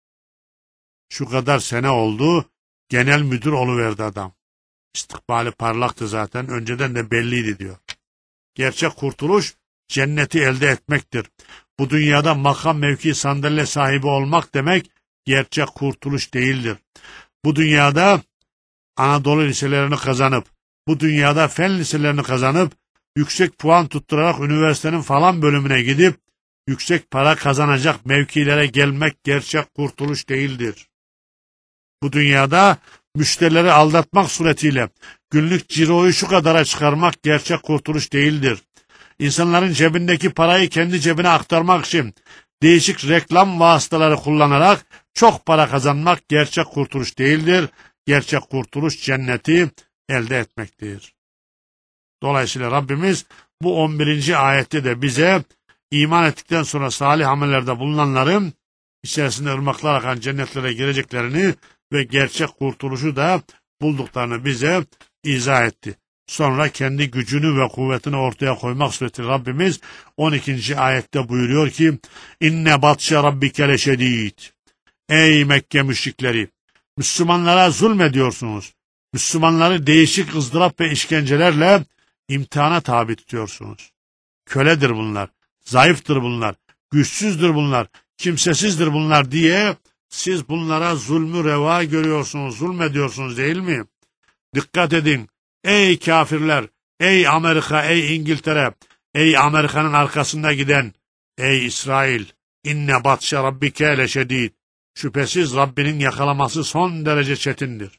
Şu kadar sene oldu, genel müdür oluverdi adam. İstikbali parlaktı zaten, önceden de belliydi diyor. Gerçek kurtuluş cenneti elde etmektir. Bu dünyada makam mevki sandalye sahibi olmak demek gerçek kurtuluş değildir. Bu dünyada Anadolu liselerini kazanıp, bu dünyada fen liselerini kazanıp, yüksek puan tutturarak üniversitenin falan bölümüne gidip, yüksek para kazanacak mevkilere gelmek gerçek kurtuluş değildir. Bu dünyada müşterileri aldatmak suretiyle günlük ciroyu şu kadara çıkarmak gerçek kurtuluş değildir. İnsanların cebindeki parayı kendi cebine aktarmak için değişik reklam vasıtaları kullanarak çok para kazanmak gerçek kurtuluş değildir. Gerçek kurtuluş cenneti elde etmektir. Dolayısıyla Rabbimiz bu 11. ayette de bize iman ettikten sonra salih amellerde bulunanların içerisinde ırmaklar akan cennetlere gireceklerini ve gerçek kurtuluşu da bulduklarını bize izah etti. Sonra kendi gücünü ve kuvvetini ortaya koymak suretiyle Rabbimiz 12. ayette buyuruyor ki İnne batşe rabbike leşedîd. Ey Mekke müşrikleri! Müslümanlara zulmediyorsunuz. Müslümanları değişik ızdırap ve işkencelerle imtihana tabi tutuyorsunuz. Köledir bunlar, zayıftır bunlar, güçsüzdür bunlar, kimsesizdir bunlar diye siz bunlara zulmü reva görüyorsunuz, zulmediyorsunuz değil mi? Dikkat edin, ey kafirler, ey Amerika, ey İngiltere, ey Amerika'nın arkasında giden, ey İsrail, inne batşe rabbike leşedid. Şüphesiz Rabbinin yakalaması son derece çetindir.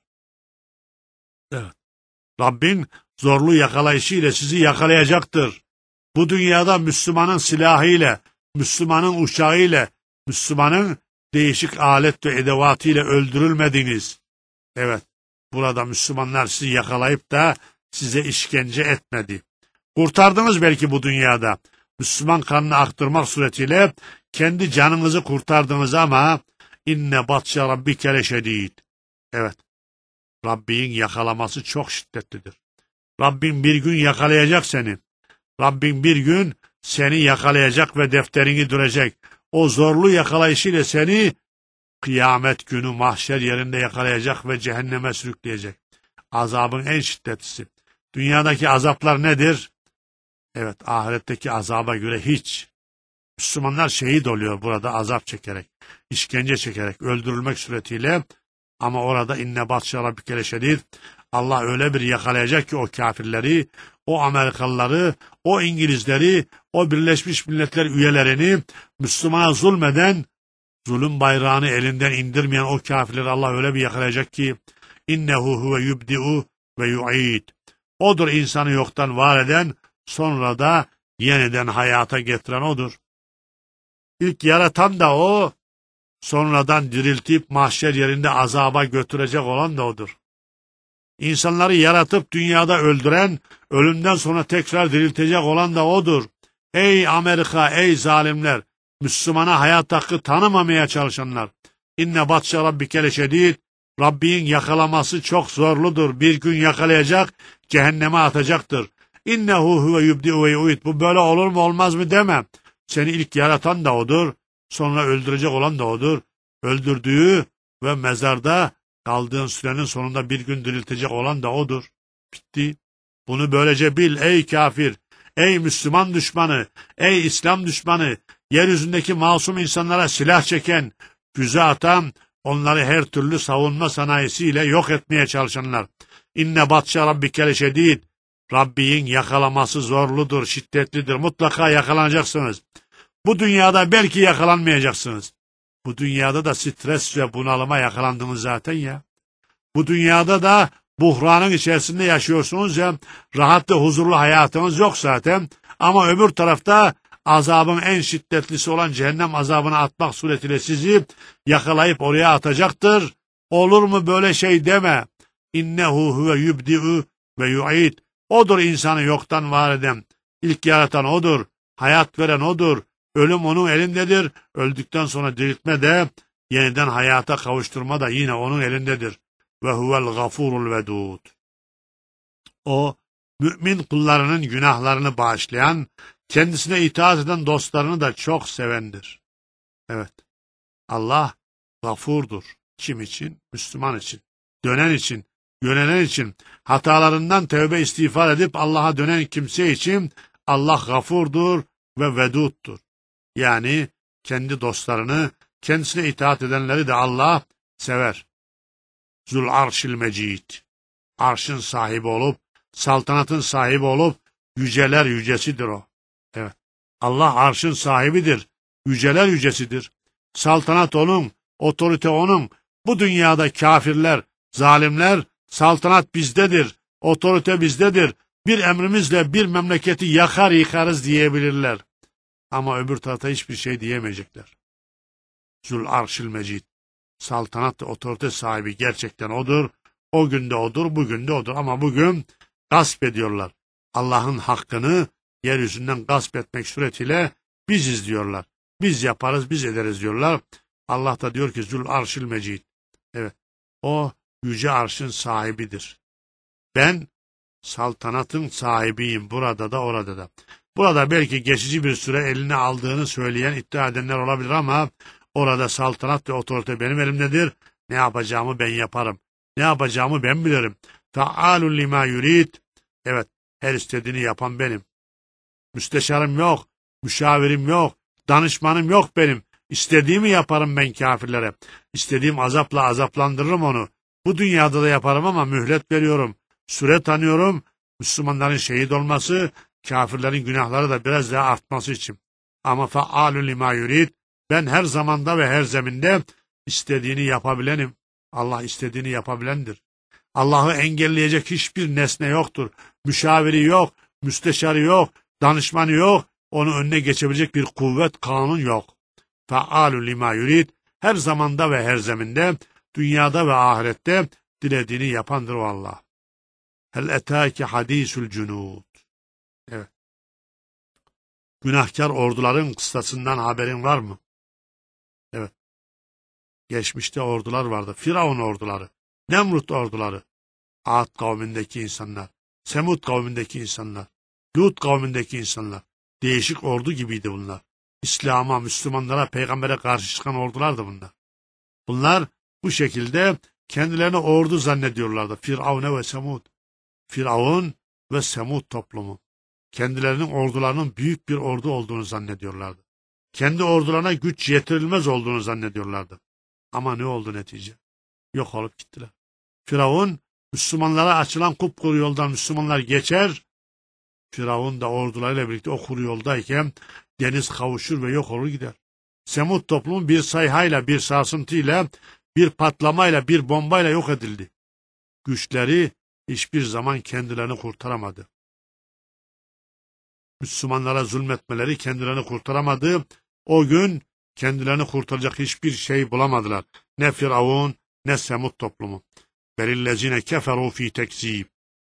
Evet. Rabbin zorlu yakalayışıyla sizi yakalayacaktır. Bu dünyada Müslümanın silahıyla, Müslümanın uçağıyla, Müslümanın değişik alet ve edevatıyla öldürülmediniz. Evet, burada Müslümanlar sizi yakalayıp da size işkence etmedi. Kurtardınız belki bu dünyada. Müslüman kanını aktırmak suretiyle kendi canınızı kurtardınız ama inne batşe rabbike leşedid. Evet, Rabbin yakalaması çok şiddetlidir. Rabbin bir gün yakalayacak seni. Rabbin bir gün seni yakalayacak ve defterini dürecek. O zorlu yakalayışıyla seni kıyamet günü mahşer yerinde yakalayacak ve cehenneme sürükleyecek. Azabın en şiddetlisi. Dünyadaki azaplar nedir? Evet, ahiretteki azaba göre hiç. Müslümanlar şehit oluyor burada azap çekerek, işkence çekerek, öldürülmek suretiyle. Ama orada inne batşe rabbike leşedid. Allah öyle bir yakalayacak ki o kafirleri, o Amerikalıları, o İngilizleri, o Birleşmiş Milletler üyelerini, Müslümana zulmeden, zulüm bayrağını elinden indirmeyen o kafirleri Allah öyle bir yakalayacak ki innehu huve yubdi'u ve yu'id. Odur insanı yoktan var eden, sonra da yeniden hayata getiren odur. İlk yaratan da o, sonradan diriltip mahşer yerinde azaba götürecek olan da odur. İnsanları yaratıp dünyada öldüren, ölümden sonra tekrar diriltecek olan da odur. Ey Amerika, ey zalimler, Müslümana hayat hakkı tanımamaya çalışanlar. İnne batşe rabbike leşedid. Rabbin yakalaması çok zorludur. Bir gün yakalayacak, cehenneme atacaktır. İnnehu huve yubdi'u ve yu'id. Bu böyle olur mu olmaz mı deme. Seni ilk yaratan da odur. Sonra öldürecek olan da odur. Öldürdüğü ve mezarda kaldığın sürenin sonunda bir gün diriltecek olan da odur. Bitti. Bunu böylece bil ey kafir, ey Müslüman düşmanı, ey İslam düşmanı, yeryüzündeki masum insanlara silah çeken, füze atan, onları her türlü savunma sanayisiyle yok etmeye çalışanlar. İnne batşe rabbike leşedid. Rabbin yakalaması zorludur, şiddetlidir. Mutlaka yakalanacaksınız. Bu dünyada belki yakalanmayacaksınız. Bu dünyada da stres ve bunalıma yakalandınız zaten ya. Bu dünyada da buhranın içerisinde yaşıyorsunuz ya. Rahat ve huzurlu hayatınız yok zaten. Ama öbür tarafta azabın en şiddetlisi olan cehennem azabına atmak suretiyle sizi yakalayıp oraya atacaktır. Olur mu böyle şey deme. İnnehu huve yubdi'u ve yu'id. Odur insanı yoktan var eden. İlk yaratan odur. Hayat veren odur. Ölüm onun elindedir. Öldükten sonra diriltme de, yeniden hayata kavuşturma da yine onun elindedir. Ve huvel gafurul vedud. O, mümin kullarının günahlarını bağışlayan, kendisine itaat eden dostlarını da çok sevendir. Evet, Allah gafurdur. Kim için? Müslüman için. Dönen için, yönelen için, hatalarından tövbe istiğfar edip Allah'a dönen kimse için Allah gafurdur ve veduttur. Yani kendi dostlarını, kendisine itaat edenleri de Allah sever. Zul arşil mecid. Arşın sahibi olup, saltanatın sahibi olup, yüceler yücesidir o. Evet. Allah arşın sahibidir. Yüceler yücesidir. Saltanat onun, otorite onun. Bu dünyada kafirler, zalimler, saltanat bizdedir, otorite bizdedir. Bir emrimizle bir memleketi yakar yıkarız diyebilirler. Ama öbür tarafta hiçbir şey diyemeyecekler. Zul arşil mecid. Saltanat ve otorite sahibi gerçekten odur. O günde odur, bugün de odur. Ama bugün gasp ediyorlar. Allah'ın hakkını yeryüzünden gasp etmek suretiyle biziz diyorlar. Biz yaparız, biz ederiz diyorlar. Allah da diyor ki Zul arşil mecid. Evet, o yüce arşın sahibidir. Ben saltanatın sahibiyim burada da orada da. Burada belki geçici bir süre eline aldığını söyleyen, iddia edenler olabilir ama Orada saltanat ve otorite benim elimdedir. Ne yapacağımı ben yaparım. Ne yapacağımı ben bilirim. Fe'alun lima yurid. Evet, her istediğini yapan benim. Müsteşarım yok, müşavirim yok, danışmanım yok benim. İstediğimi yaparım ben kafirlere. İstediğim azapla azaplandırırım onu. Bu dünyada da yaparım ama mühlet veriyorum. Süre tanıyorum. Müslümanların şehit olması, kafirlerin günahları da biraz daha artması için. Ama fe'alun lima yurid. Ben her zamanda ve her zeminde istediğini yapabilenim. Allah istediğini yapabilendir. Allah'ı engelleyecek hiçbir nesne yoktur. Müşaviri yok, müsteşarı yok, danışmanı yok. Onun önüne geçebilecek bir kuvvet, kanun yok. Fe'alun lima yurid. Her zamanda ve her zeminde, dünyada ve ahirette dilediğini yapandır o Allah. Hel etâke hadîsül cunûd. Evet. Günahkar orduların kıssasından haberin var mı? Evet. Geçmişte ordular vardı. Firavun orduları, Nemrut orduları, Ad kavmindeki insanlar, Semud kavmindeki insanlar, Lut kavmindeki insanlar. Değişik ordu gibiydi bunlar. İslam'a, Müslümanlara, peygambere karşı çıkan ordulardı bunlar. Bunlar bu şekilde kendilerini ordu zannediyorlardı. Firavun ve Semud. Firavun ve Semud toplumu. Kendilerinin ordularının büyük bir ordu olduğunu zannediyorlardı. Kendi ordularına güç yetirilmez olduğunu zannediyorlardı. Ama ne oldu netice? Yok olup gittiler. Firavun, Müslümanlara açılan kupkuru yoldan Müslümanlar geçer. Firavun da ordularıyla birlikte o kuru yoldayken deniz kavuşur ve yok olur gider. Semud toplumu bir sayhayla, bir sarsıntıyla, bir patlamayla, bir bombayla yok edildi. Güçleri hiçbir zaman kendilerini kurtaramadı. Müslümanlara zulmetmeleri kendilerini kurtaramadı. O gün kendilerini kurtaracak hiçbir şey bulamadılar. Ne Firavun ne Semud toplumu. Belillezine keferu fi tekzib.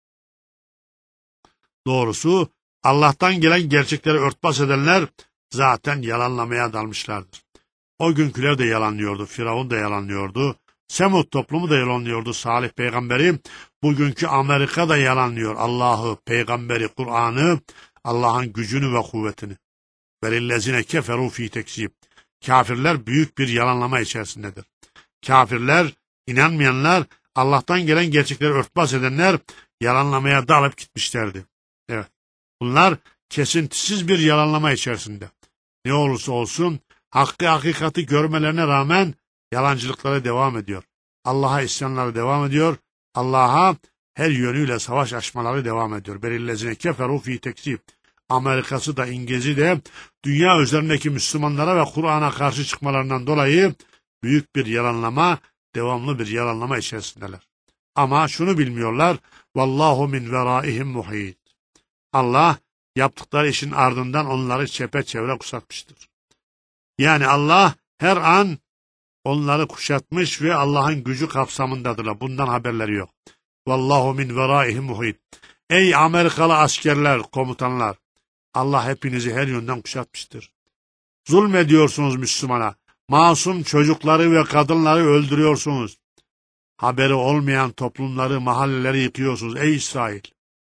Doğrusu Allah'tan gelen gerçekleri örtbas edenler zaten yalanlamaya dalmışlardır. O günküler de yalanlıyordu. Firavun da yalanlıyordu. Semud toplumu da yalanlıyordu Salih peygamberi. Bugünkü Amerika da yalanlıyor Allah'ı, peygamberi, Kur'an'ı, Allah'ın gücünü ve kuvvetini. Velillezine keferu fi tekzib. Kafirler büyük bir yalanlama içerisindedir. Kafirler, inanmayanlar, Allah'tan gelen gerçekleri örtbas edenler yalanlamaya dalıp gitmişlerdi. Evet. Bunlar kesintisiz bir yalanlama içerisinde. Ne olursa olsun hakkı hakikati görmelerine rağmen yalancılıkları devam ediyor. Allah'a isyanları devam ediyor. Allah'a her yönüyle savaş açmaları devam ediyor. Belillezine keferu fi tekzib. Amerika'sı da İngiliz'i de dünya üzerindeki Müslümanlara ve Kur'an'a karşı çıkmalarından dolayı büyük bir yalanlama, devamlı bir yalanlama içerisindeler. Ama şunu bilmiyorlar. Vallahu min veraihim muhit. Allah yaptıkları işin ardından onları çepeçevre kuşatmıştır. Yani Allah her an onları kuşatmış ve Allah'ın gücü kapsamındadırlar. Bundan haberleri yok. Vallahu min veraihim muhit. Ey Amerikalı askerler, komutanlar, Allah hepinizi her yönden kuşatmıştır. Zulmediyorsunuz Müslümana. Masum çocukları ve kadınları öldürüyorsunuz. Haberi olmayan toplumları, mahalleleri yıkıyorsunuz. Ey İsrail!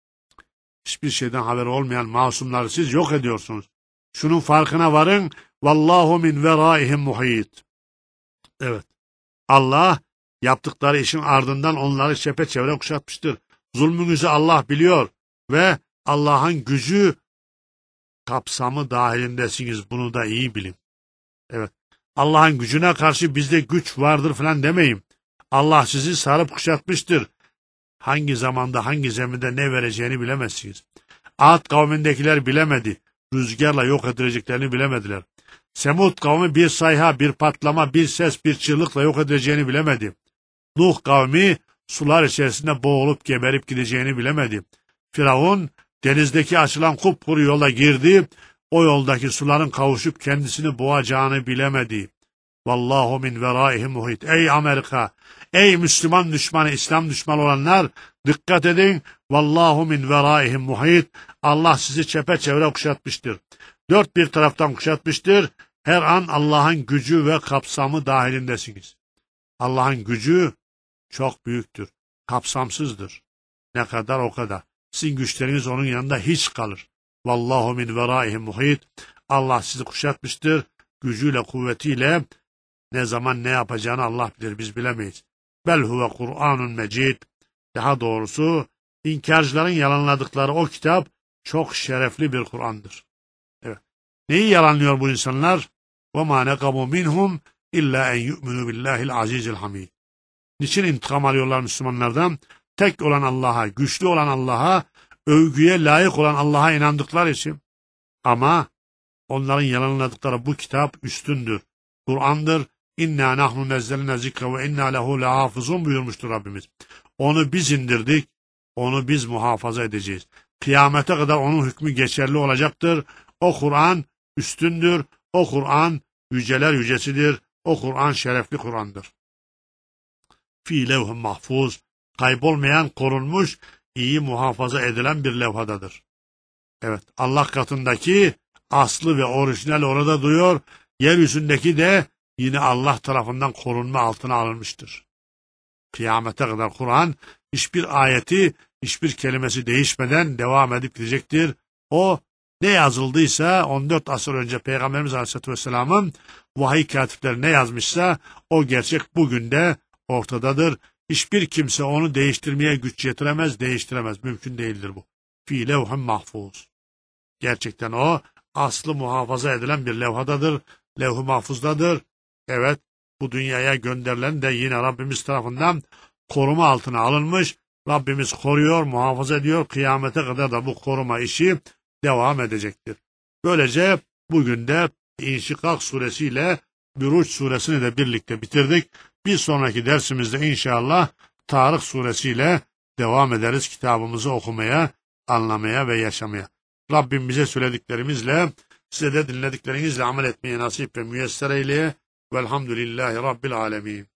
Hiçbir şeyden haberi olmayan masumları siz yok ediyorsunuz. Şunun farkına varın. Vallahu min veraihim muhit. Evet. Allah yaptıkları işin ardından onları çepeçevre kuşatmıştır. Zulmünüzü Allah biliyor ve Allah'ın gücü kapsamı dahilindesiniz. Bunu da iyi bilin. Evet. Allah'ın gücüne karşı bizde güç vardır falan demeyin. Allah sizi sarıp kuşatmıştır. Hangi zamanda, hangi zeminde ne vereceğini bilemezsiniz. Ad kavmindekiler bilemedi. Rüzgarla yok edileceklerini bilemediler. Semud kavmi bir sayha, bir patlama, bir ses, bir çığlıkla yok edileceğini bilemedi. Nuh kavmi sular içerisinde boğulup geberip gideceğini bilemedi. Firavun denizdeki açılan kupkuru yola girdi. O yoldaki suların kavuşup kendisini boğacağını bilemedi. Vallahu min veraihim muhit. Ey Amerika, ey Müslüman düşmanı, İslam düşmanı olanlar, dikkat edin. Vallahu min veraihim muhit. Allah sizi çepeçevre kuşatmıştır. Dört bir taraftan kuşatmıştır. Her an Allah'ın gücü ve kapsamı dahilindesiniz. Allah'ın gücü çok büyüktür. Kapsamsızdır. Ne kadar o kadar. Sizin güçleriniz onun yanında hiç kalır. Vallahu min veraihim muhit. Allah sizi kuşatmıştır. Gücüyle, kuvvetiyle Ne zaman ne yapacağını Allah bilir, biz bilemeyiz. Bel huve Kur'anun mecid. Daha doğrusu inkarcıların yalanladıkları o kitap çok şerefli bir Kur'an'dır. Evet. Neyi yalanlıyor bu insanlar? وَمَا نَقَمُوا مِنْهُمْ اِلَّا اَنْ يُؤْمِنُوا بِاللّٰهِ الْعَز۪يزِ الْحَم۪يدِ. Niçin intikam alıyorlar Müslümanlardan? Tek olan Allah'a, güçlü olan Allah'a, övgüye layık olan Allah'a inandıkları için. Ama onların yalanladıkları bu kitap üstündür. Kur'an'dır. İnna nahnu nezzelne zikre ve inna lehu lehafızun buyurmuştur Rabbimiz. Onu biz indirdik, onu biz muhafaza edeceğiz. Kıyamete kadar onun hükmü geçerli olacaktır. O Kur'an üstündür. O Kur'an yüceler yücesidir. O Kur'an şerefli Kur'an'dır. Fî levh-i mahfuz, kaybolmayan, korunmuş, iyi muhafaza edilen bir levhadadır. Evet, Allah katındaki aslı ve orijinal orada duruyor. Yeryüzündeki de yine Allah tarafından korunma altına alınmıştır. Kıyamete kadar Kur'an hiçbir ayeti, hiçbir kelimesi değişmeden devam edip gidecektir. O ne yazıldıysa 14 asır önce Peygamberimiz Aleyhisselatü Vesselam'ın vahiy katipleri ne yazmışsa o gerçek bugün de ortadadır. Hiçbir kimse onu değiştirmeye güç yetiremez, değiştiremez. Mümkün değildir bu. Fî levh-i mahfuz. Gerçekten o aslı muhafaza edilen bir levhadadır. Levh-i mahfuzdadır. Evet, bu dünyaya gönderilen de yine Rabbimiz tarafından koruma altına alınmış. Rabbimiz koruyor, muhafaza ediyor. Kıyamete kadar da bu koruma işi devam edecektir. Böylece bugün de İnşikak suresiyle Büruç suresini de birlikte bitirdik. Bir sonraki dersimizde inşallah Tarık suresiyle devam ederiz kitabımızı okumaya, anlamaya ve yaşamaya. Rabbim bize söylediklerimizle, size de dinlediklerinizle amel etmeye nasip ve müyesser eyleye. Velhamdülillahi Rabbil alemin.